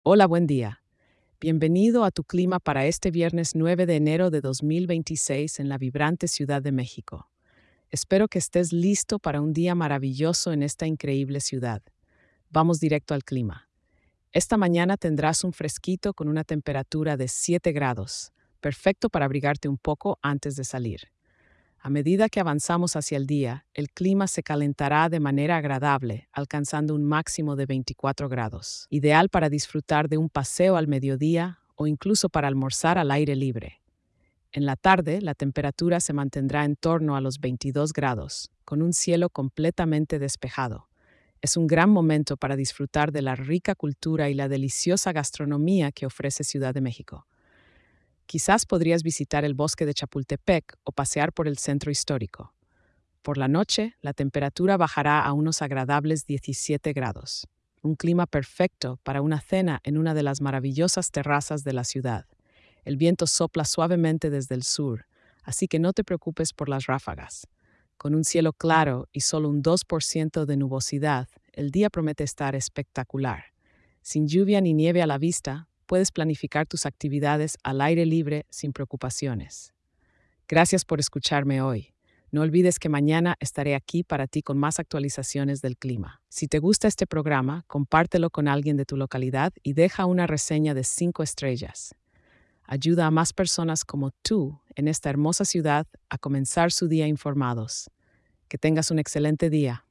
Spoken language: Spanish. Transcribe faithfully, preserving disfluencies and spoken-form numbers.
Hola, buen día. Bienvenido a tu clima para este viernes nueve de enero de dos mil veintiséis en la vibrante Ciudad de México. Espero que estés listo para un día maravilloso en esta increíble ciudad. Vamos directo al clima. Esta mañana tendrás un fresquito con una temperatura de siete grados, perfecto para abrigarte un poco antes de salir. A medida que avanzamos hacia el día, el clima se calentará de manera agradable, alcanzando un máximo de veinticuatro grados, ideal para disfrutar de un paseo al mediodía o incluso para almorzar al aire libre. En la tarde, la temperatura se mantendrá en torno a los veintidós grados, con un cielo completamente despejado. Es un gran momento para disfrutar de la rica cultura y la deliciosa gastronomía que ofrece Ciudad de México. Quizás podrías visitar el bosque de Chapultepec o pasear por el centro histórico. Por la noche, la temperatura bajará a unos agradables diecisiete grados, un clima perfecto para una cena en una de las maravillosas terrazas de la ciudad. El viento sopla suavemente desde el sur, así que no te preocupes por las ráfagas. Con un cielo claro y solo un dos por ciento de nubosidad, el día promete estar espectacular. Sin lluvia ni nieve a la vista, puedes planificar tus actividades al aire libre sin preocupaciones. Gracias por escucharme hoy. No olvides que mañana estaré aquí para ti con más actualizaciones del clima. Si te gusta este programa, compártelo con alguien de tu localidad y deja una reseña de cinco estrellas. Ayuda a más personas como tú en esta hermosa ciudad a comenzar su día informados. Que tengas un excelente día.